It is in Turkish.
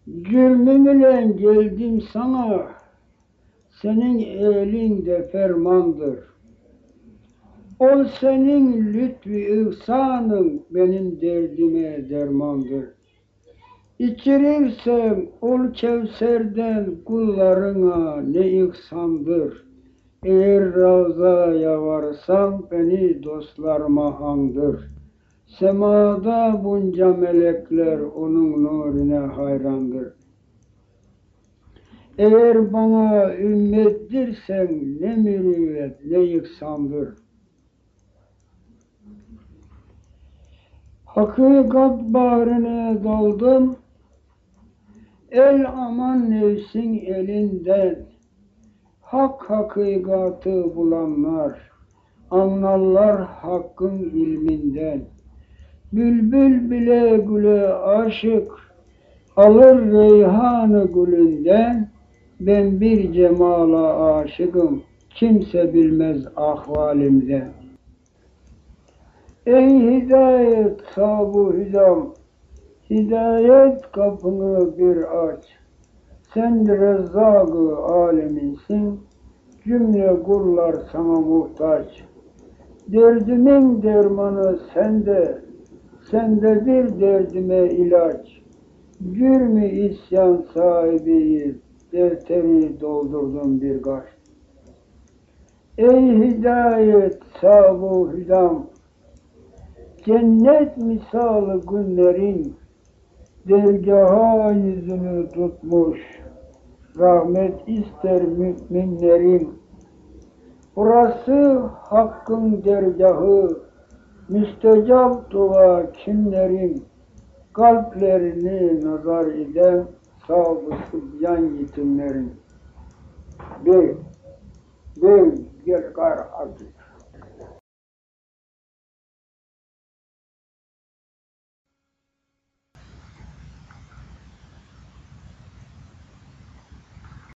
Zulmümle geldim sana, senin elinde fermandır. Ol senin lütfü ihsanın, benim derdime dermandır. İçirirsem ol Kevser'den kullarına ne ihsandır. Eğer Ravza'ya varsam beni dostlarıma andır. Semada bunca melekler onun nuruna hayrandır. Eğer bana ümmettirsen ne mürüvvet ne ihsandır. Hakikat bahrine daldım, el aman nefsin elinden. Hak hakikatı bulanlar, anlarlar hakkın ilminden. Bülbül bile güle aşık, alır reyhanı gülünden. Ben bir cemala aşıkım, kimse bilmez ahvalimden. Ey hidayet sahibi hidam, hidayet kapını bir aç. Sen Rezzak-ı aleminsin, cümle kullar sana muhtaç. Derdimin dermanı sende, sendedir derdime ilaç. Cürmü isyan sahibiyiz, defteri doldurdum bir kaç. Ey hidayet sahibi hidam, cennet misali günlerin, dergaha yüzünü tutmuş, rahmet ister müminlerin. Burası hakkın dergahı, müstecap dua kimlerin, kalplerini nazar eden sahip yan yetimlerin. Bey, gel gayrı artık.